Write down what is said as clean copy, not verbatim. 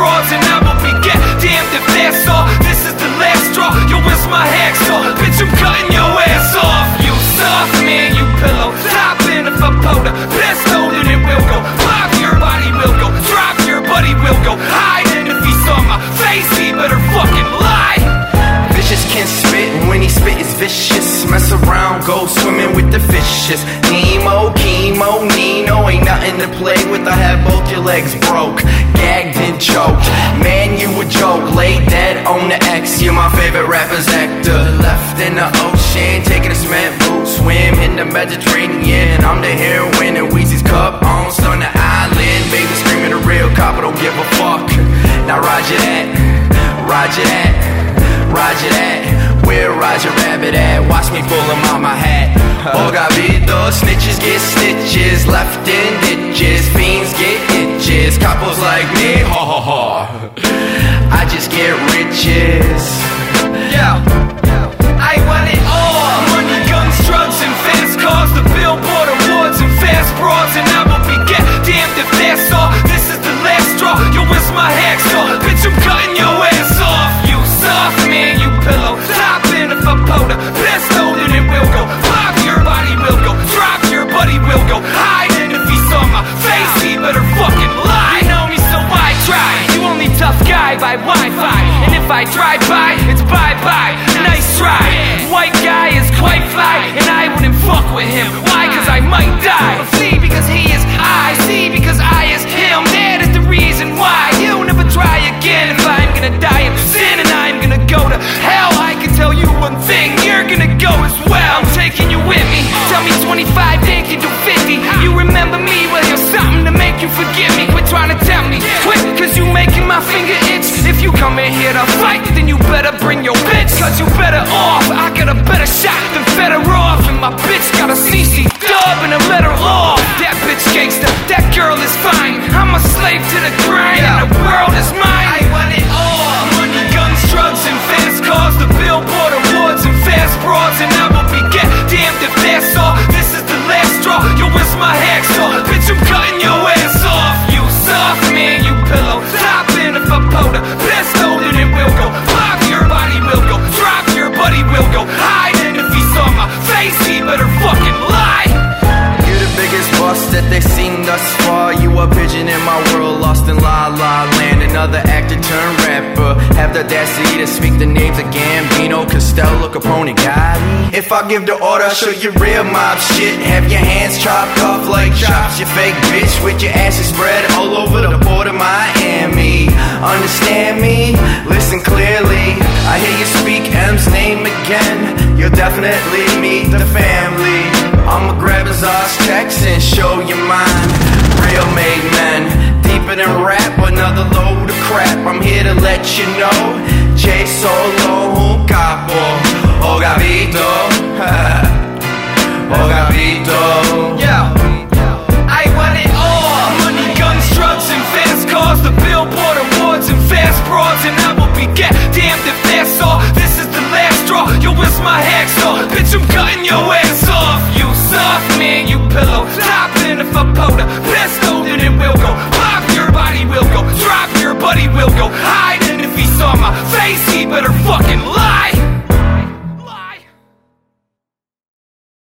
broads, and I will be damned if that's all. This is the last straw. Yo, where's my hacksaw? Bitch, I'm cutting your ass off. You soft man, you pillow topping. If I pull the pistol, then it will go pop. Your body will go drop. Your buddy will go hide. And if he saw my face, he better fucking lie. Vicious can spit, and when he spit is vicious. Mess around, go swimming with the fishes. Nemo, chemo, Nino, ain't nothing to play with. I have both your legs broke, gagged and choked. Man, you a joke, lay dead on the X. You're my favorite rapper's actor. Left in the ocean, taking a cement boot swim in the Mediterranean. I'm the heroine and Weezy's cup on Stunner Island. Baby screaming a real cop, I don't give a fuck. Now roger that, roger that, roger that. Where Roger Rabbit at? Watch me pull him out my hat. Ogavito, snitches get stitches, left in ditches, fiends get itches. Couples like me, ha ha ha. I just get riches. Yeah, I want it all. Money, guns, drugs, and fast cars. The Billboard awards and fast broads, and I will be damned if that's all. This is the last straw. Yo, where's my hacksaw? Bitch, I'm cutting your ass off. You soft man, you pillow topping. If I pull the pistol, then it will go pop. Your body will go drop. Your buddy will go hide. And if he saw my face, he better fucking lie. You know me, so I try. You only tough guy by Wi-Fi. And if I drive by, it's bye-bye. Nice try. White guy is quite fly, and I wouldn't fuck with him. Why? Cause I might die. See, because he is I. See, because I is him. That is the reason why you'll never try again. If I'm gonna die of sin and I'm gonna go to hell, I can tell you one thing, you're gonna go as well. I'm taking you with me. Tell me 25, they can do 50. You remember me? Well, here's something to make you forget me. Quit trying to tell me. Quit, cause you making my finger itch. If you come in here to fight, then you better bring your bitch. Cause you better off. I got a better shot than better off. And my bitch got a CC dub and a letter off. That bitch gangster, that girl is fine. I'm a slave to the grind, and the world is mine. I want it all. Money, guns, drugs, and fast cars. The Billboard awards and fast broads, and I will be damned if that's all. This is the last straw. Yo, where's my hacksaw? Bitch, I'm cutting your ass off. You soft man, you pillow topping. If I pull the pistol, then it will go pop. Your body will go drop. Your buddy will go hide. And if he saw my face, he better fucking lie. You're the biggest bust that they've seen thus far. You a pigeon in my world, lost in La La Land. Another actor turned rapper. Have the audacity to speak the names of Gambino, Costello, Capone, Gotti. If I give the order, I'll show you real mob shit. Have your hands chopped off like chops, you fake bitch. With your asses spread all over the port of Miami. Understand me? Listen clearly. I hear you speak M's name again. You'll definitely meet the family. I'ma grab his ass checks and show you mine. Real made men, deeper than rap, another load of crap. I'm here to let you know, J Solo, un capo, Ogavito, Ogavito. Yeah, I want it all. Money, guns, drugs, and fast cars. The Billboard awards and fast broads, and I will be damned if that's all. This is the last straw. Yo, where's my hacksaw? Bitch, I'm cutting your ass off. You soft man, you pillow topping. If I pull the pistol, then it will go pop. Your body will go drop. Your buddy will go hide. And if he saw my face, he better fucking